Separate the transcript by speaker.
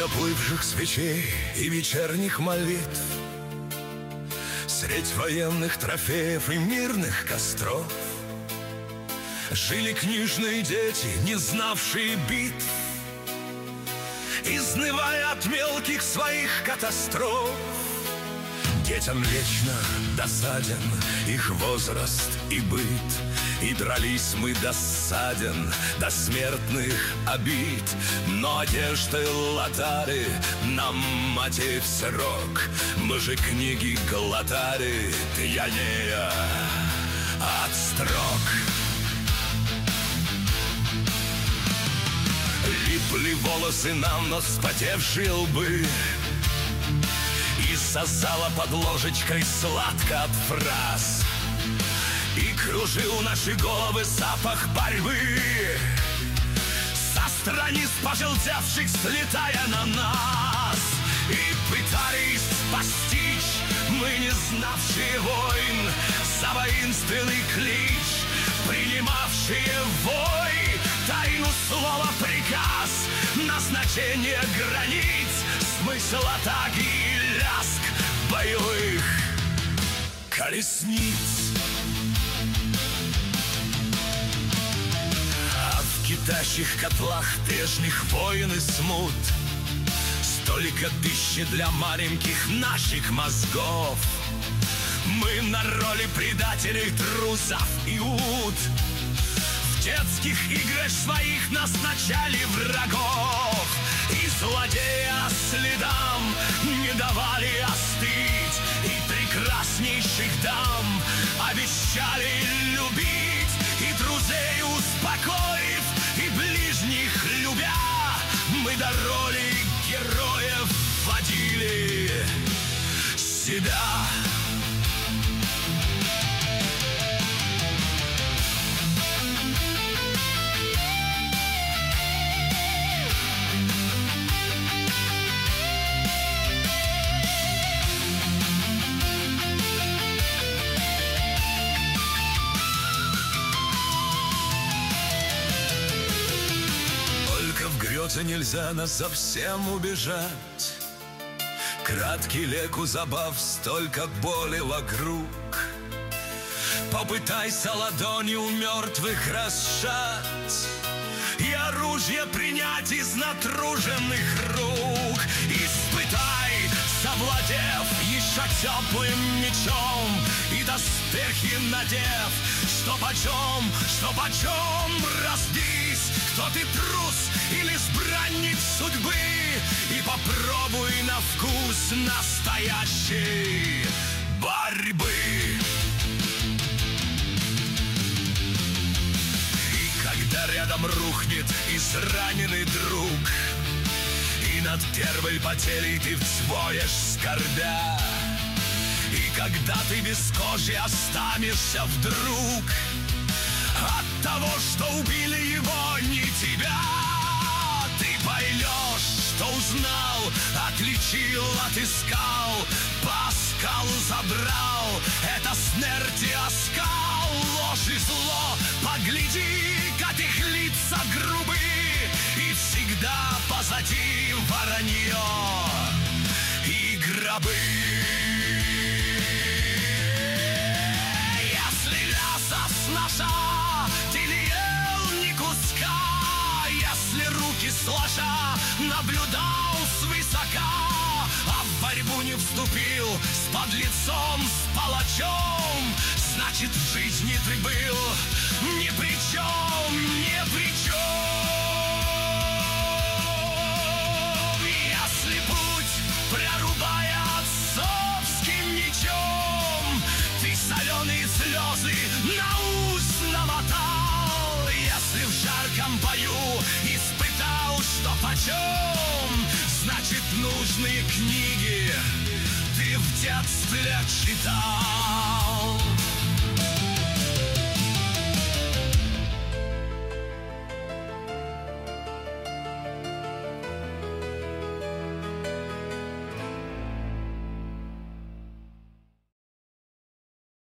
Speaker 1: оплывших свечей и вечерних молитв, средь военных трофеев и мирных костров жили книжные дети, не знавшие битв, изнывая от мелких своих катастроф. Детям вечно досаден их возраст и быт, и дрались мы досаден до смертных обид. Но одежды латали нам матерь в срок, мы же книги глотали, пьянея от строк. Липли волосы нам на вспотевшие лбы, и сосала под ложечкой сладко от фраз, и кружил наши головы запах борьбы со страниц пожелтевших, слетая на нас. И пытались постичь мы, не знавшие войн, за воинственный клич принимавшие вой, тайну слова приказ, назначение границ, смысл атаки и лязг боевых колесниц. А в кипящих котлах прежних войн и смут столько пищи для маленьких наших мозгов. Мы на роли предателей, трусов и ут, в детских играх своих назначали врагов, и злодея следам не давали остыть, и прекраснейших дам обещали любить, и друзей успокоив, и ближних любя, мы до роли героев вводили себя. Нельзя нас совсем убежать. Краткий лек у забав, столько боли вокруг. Попытайся ладонью мертвых расшать и оружие принять из натруженных рук. Испытай, совладев еще теплым мечом, и доспехи надев, что почем разбись, кто ты, трус или избранник судьбы, и попробуй на вкус настоящей борьбы. И когда рядом рухнет израненный друг, и над первой потерей ты взвоешь скорбя, и когда ты без кожи останешься вдруг от того, что убили его, не тебя, ты поймешь, что узнал, отличил, отыскал, Паскал забрал, это смерти оскал, ложь и зло, погляди, как их лица грубы, и всегда позади воронье и гробы. Если мясо с ножа ты не ел ни куска, если руки сложа наблюдал свысока, а в борьбу не вступил с подлецом, с палачом, значит, в жизни ты был ни при чем, ни при чем. Если путь, прорубая отцовским мечом, ты соленые слезы на ус намотал, если в жарком бою испытал, что почем, значит, нужные книги ты в детстве читал.